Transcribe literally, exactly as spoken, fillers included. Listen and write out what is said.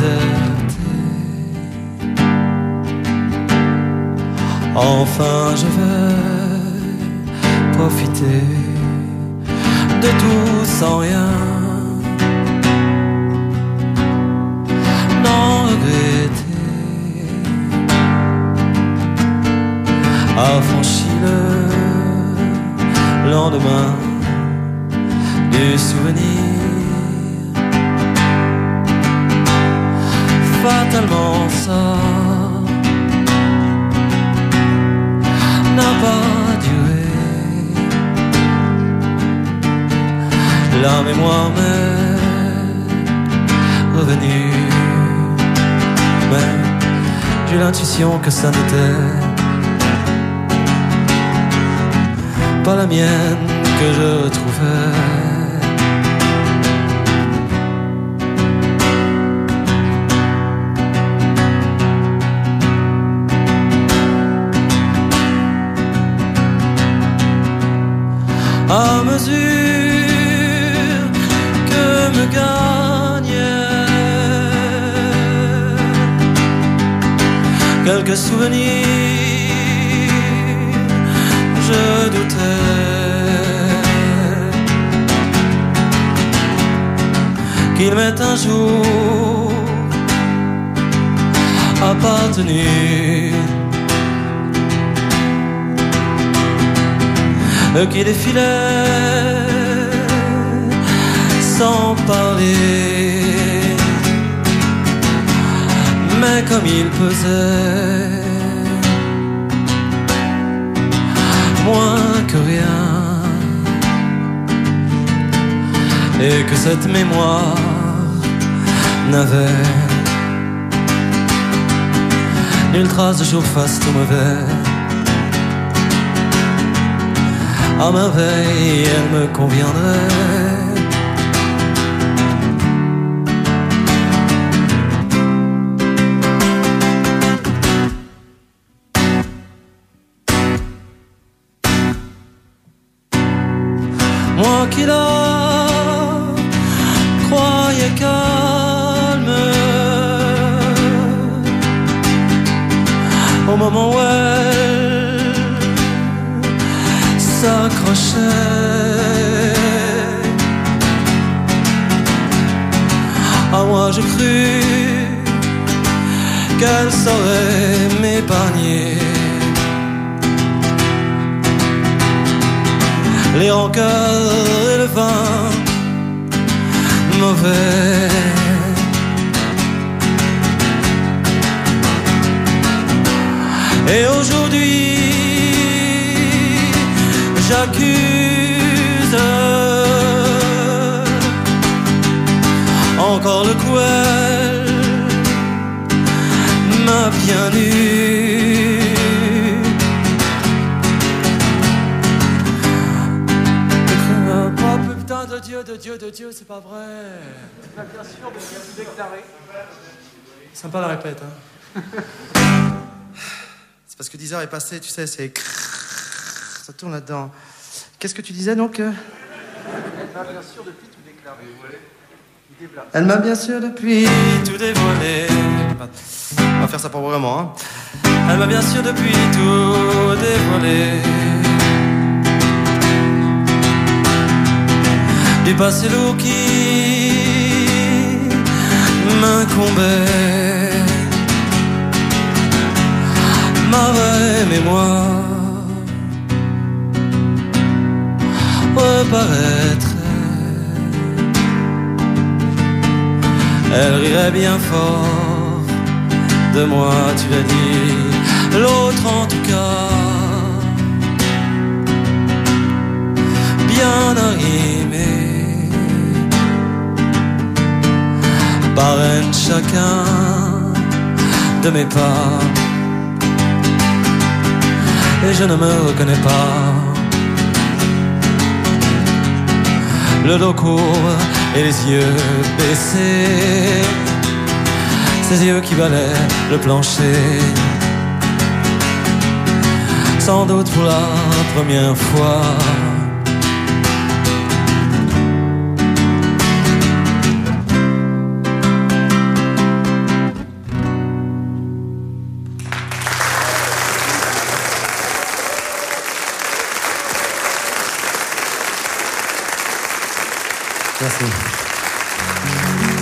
déserté. Enfin je vais profiter de tout sans rien, n'en regretter. Affranchi le lendemain du souvenir, fatalement ça n'a pas duré. La mémoire m'est revenue, mais j'ai l'intuition que ça n'était pas la mienne que je retrouvais. À mesure que me gagnait quelques souvenirs, je doutais qu'il m'ait un jour appartenu. Eux qui défilaient sans parler, mais comme ils pesaient moins que rien, et que cette mémoire n'avait nulle trace de jour faste ou mauvais. À merveille, elle me conviendrait. Moi qui la croyais calme, au moment où elle s'accrochait à moi, je crus qu'elle saurait m'épargner les rancœurs et le vin mauvais. Et aujourd'hui j'accuse encore le coup, elle m'a bien eu. Oh putain de Dieu, de Dieu, de Dieu, c'est pas vrai. Bien sûr, de bien déclaré. Sympa la répète, hein. C'est parce que dix heures est passé, tu sais, c'est... Ça tourne là-dedans. Qu'est-ce que tu disais donc? Elle m'a bien sûr depuis tout déclaré. Elle m'a bien sûr depuis tout dévoilé. On va faire ça pour vraiment, hein. Elle m'a bien sûr depuis tout dévoilé. Du passé lourd qui m'incombait, ma vraie mémoire reparaîtrait. Elle rirait bien fort de moi, tu l'as dit. L'autre en tout cas bien arrimé, parraine chacun de mes pas, et je ne me reconnais pas. Le dos court et les yeux baissés, ses yeux qui balaient le plancher, sans doute pour la première fois. Merci.